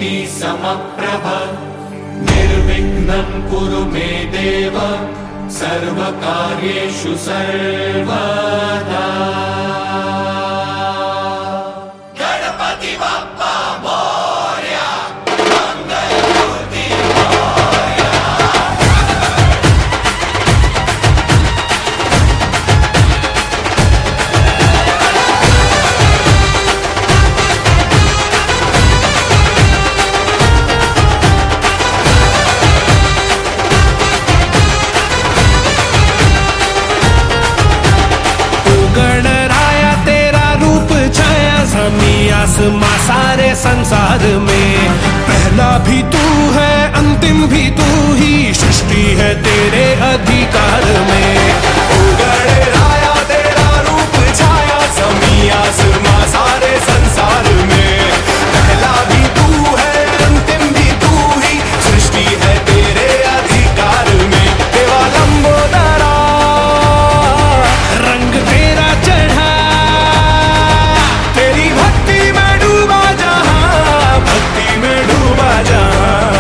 ज्योति समप्रभ निर्विघ्नं कुरु मे देव सर्वकार्येषु सर्वदा। गणपति बप्पा मोरया, मंगलमूर्ति मोरया। आसमां सारे संसार में पहला भी तू है, अंतिम भी तू ही, सृष्टि है तेरे अधिकार में। ओ गणराया तेरा रूप छाया ज़मीं आसमां सारे संसार में, पहला भी तू है, अंतिम भी तू ही, सृष्टि है तेरे अधिकार में। देवा लंबोदरा रंग तेरा चढ़ा, तेरी भक्ति में डूबा जहां, भक्ति में डूबा जहां।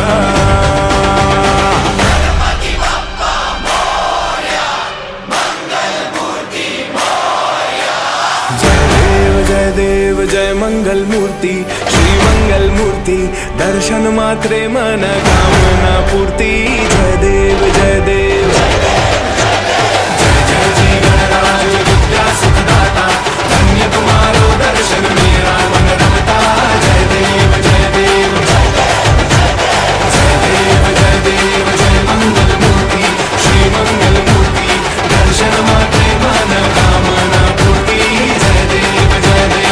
गणपति बप्पा मोरया, मंगलमूर्ति मोरया। जय देव जय मंगल मूर्ति, श्री मंगल मूर्ति, दर्शन मात्रे मन कामना पूर्ति। जय देव जय देव जय जय जी गणराज विद्या सुखदाता, धन्य तुम्हारो दर्शन मेरा मन रमता। जय देव जय देव जय देव जय मंगल मूर्ति, श्री मंगल मूर्ति, दर्शन मात्रे मन कामना पूर्ति। जय देव जय देव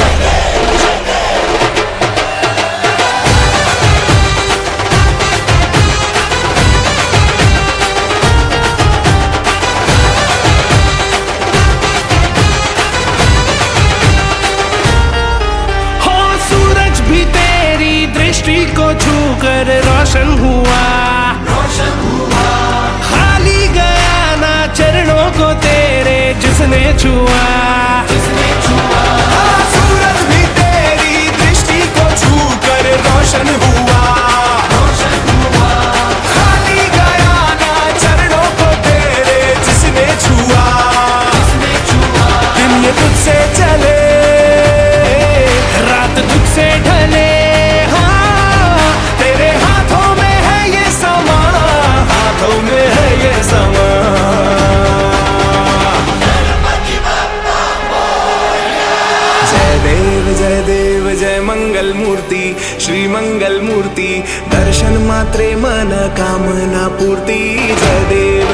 को छूकर रोशन हुआ, रोशन हुआ। खाली गया ना चरणों को तेरे जिसने छुआ, जिसने छुआ। सूरज भी तेरी दृष्टि को छूकर रोशन हुआ, रोशन हुआ। खाली गया ना चरणों को तेरे जिसने छुआ, जिसने छुआ। दिन ये तुझसे चले, रात तुझसे ढले, जय मंगल मूर्ति, श्री मंगल मूर्ति, दर्शन मात्रे मन कामना पूर्ति। जय देव